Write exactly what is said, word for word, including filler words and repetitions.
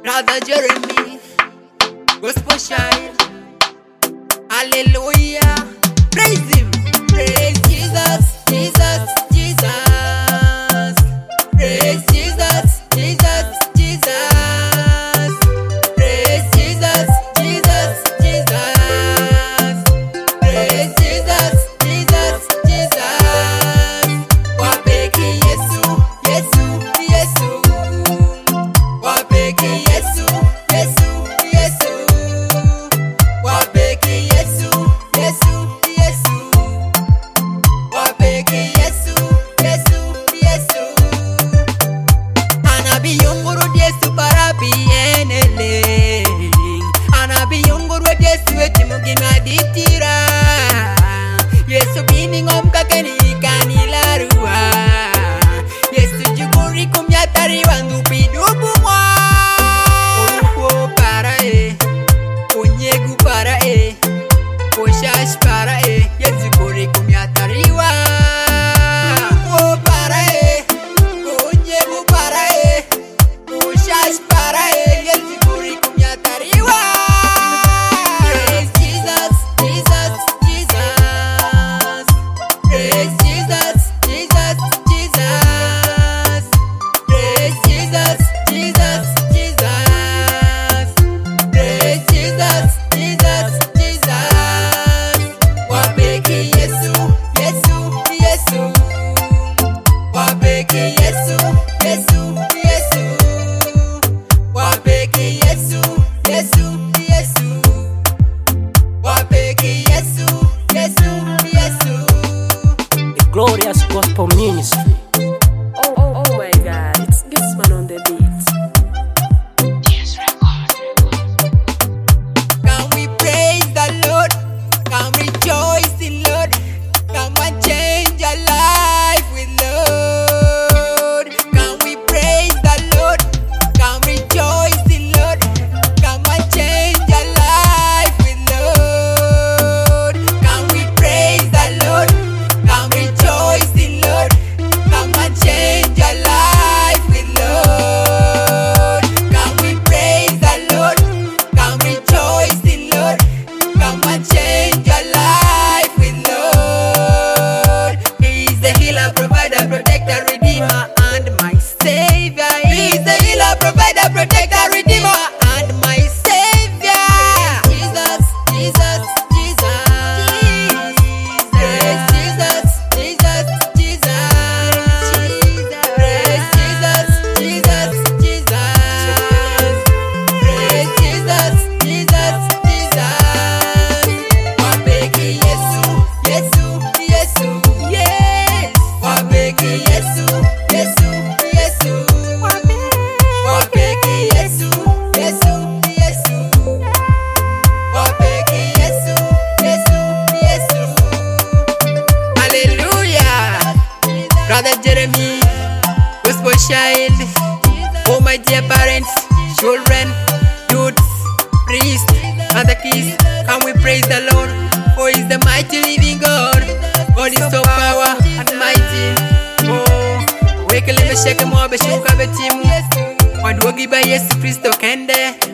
Brother Jeremy, gospel child. Hallelujah. Praise him. Praise Jesus, Jesus, Jesus. Praise Jesus, Jesus, Jesus. Praise Jesus, Jesus, Jesus. Praise Jesus, Jesus, Jesus. Wapeki Yesu, Yesu, Yesu. Wapeki Yesu, Yesu, Yesu. Wapeki Yesu, Yesu, Yesu. Wapeki Yesu, Yesu, Yesu. Anabi yunguru Yesu para bienele. Anabi yunguru Yesu eti mugina ditira. Yesu bini ngomka keni kanilarua. Yesu juguri kumyatari wangu pidubu mwa. Oruko para e, onyegu para e, oshash para e. Yesu juguri kumyatariwa. Oruko para e, onyegu para e, oshash para e. Yesu juguri kumyatariwa. Praise Jesus, Jesus, Jesus. Praise Jesus, Jesus, Jesus. Praise Jesus, Jesus, Jesus. Praise Jesus, Jesus, Jesus. Wapeki Yesu, Yesu, Yesu. Wapeki Yesu, Yesu, Yesu. Wapeki Yesu, Yesu, Yesu. Wapeki Yesu, Yesu, Yesu. The Glorious Gospel Ministry. Oh, oh, oh my God, it's this man on the beat. Can we praise the Lord? Can we rejoice in Lord? Come and change our life with Lord. Can we praise the Lord? Can we rejoice in Lord? Come and change our life with Lord. Can we praise the Lord? Can we rejoice in Lord? Come and change our life with Lord. Can we praise the Lord? Can we rejoice in Lord? Come and change your life with Lord. He is the healer, provider, protector, redeemer, and my savior. He is the healer, provider, protector, redeemer, and my savior. Jesus, Jesus, Jesus. Praise Jesus, Jesus, Jesus. Praise Jesus, Jesus, Jesus. Praise Jesus, Jesus, Jesus. Wapeki Yesu, Yesu, Yesu. Yes. Wapeki Yesu, Yesu, Yesu. Wapeki Yesu, Yesu, Yesu. Wapeki Yesu, Yesu, Yesu. Hallelujah. Brother Jeremy, gospel child. Oh my dear parents, children, youths, priests, other kids, can we praise the Lord? For He is the mighty living God. God is so power and mighty. Oh, wekele mesheke mwa beshuka betimu. Waduogi ba Yesu Kristo kende.